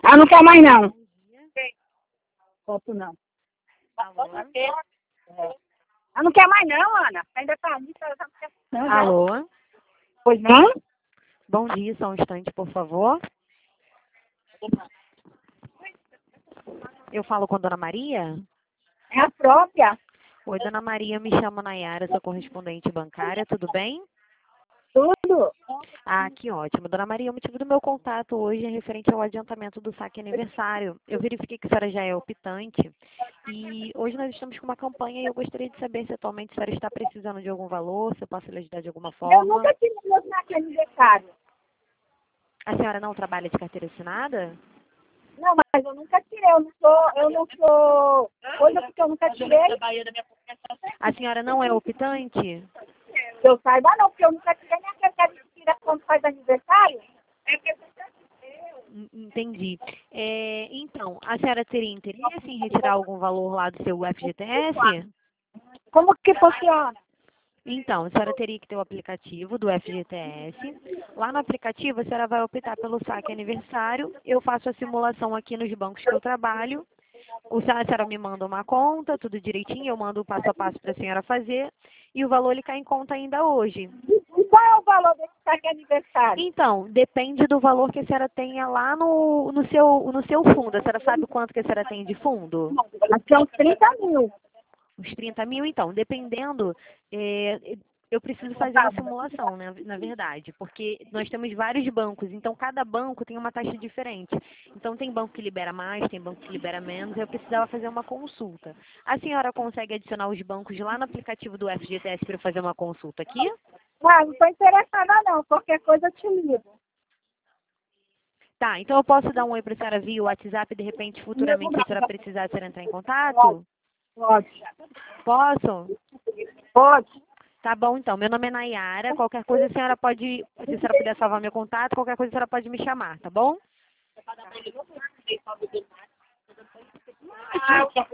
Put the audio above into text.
Ah, não quer mais não. Copo não. Alô? Ah, não quer mais não, Ana. Ainda tá ali, ela não quer não. Alô? Pois não? Bom dia, só um instante, por favor. Eu falo com a Dona Maria? É a própria. Oi, Dona Maria, me chamo Nayara, sou correspondente bancária, tudo bem? Tudo. Ah, que ótimo. Dona Maria, o motivo do meu contato hoje é referente ao adiantamento do saque aniversário. Eu verifiquei que a senhora já é optante e hoje nós estamos com uma campanha e eu gostaria de saber se atualmente a senhora está precisando de algum valor, se eu posso lhe ajudar de alguma Eu forma. nunca tive meu saque aniversário. A senhora não trabalha de carteira assinada? Não, mas eu nunca tirei. Eu não sou coisa porque eu nunca tirei. A senhora não é optante? Que eu saiba não, porque eu nunca tirei nem aquele que a gente tira quando faz aniversário. Entendi. Então, a senhora teria interesse em retirar algum valor lá do seu FGTS? Como que funciona? Então, a senhora teria que ter o aplicativo do FGTS. Lá no aplicativo, a senhora vai optar pelo saque aniversário. Eu faço a simulação aqui nos bancos que eu trabalho. A senhora me manda uma conta, tudo direitinho, eu mando o passo a passo para a senhora fazer. E o valor ele cai em conta ainda hoje. E qual é o valor desse saque aniversário? Então, depende do valor que a senhora tenha lá no seu fundo. A senhora sabe quanto que a senhora tem de fundo? Aqui é uns 30 mil. Uns 30 mil, então, dependendo, eu preciso fazer uma simulação, né, na verdade, porque nós temos vários bancos, então cada banco tem uma taxa diferente. Então tem banco que libera mais, tem banco que libera menos, eu precisava fazer uma consulta. A senhora consegue adicionar os bancos lá no aplicativo do FGTS para eu fazer uma consulta aqui? Ah, não estou interessada não. Qualquer coisa eu te ligo. Tá, então eu posso dar um oi para a senhora via WhatsApp e de repente, futuramente, se a senhora precisar, a senhora entrar em contato? Pode. Posso? Pode. Tá bom, então. Meu nome é Nayara. Qualquer coisa a senhora pode, se a senhora puder salvar meu contato, qualquer coisa a senhora pode me chamar, tá bom?